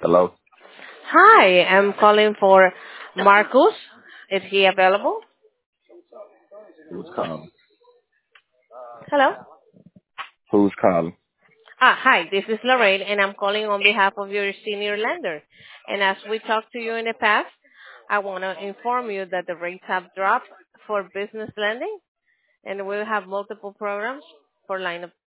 Hello? Hi, I'm calling for Marcus. Is he available? Who's calling? Hello. Who's calling? Hi, this is Lorraine, and I'm calling on behalf of your senior lender. And as we talked to you in the past, I want to inform you that the rates have dropped for business lending, and we'll have multiple programs for line of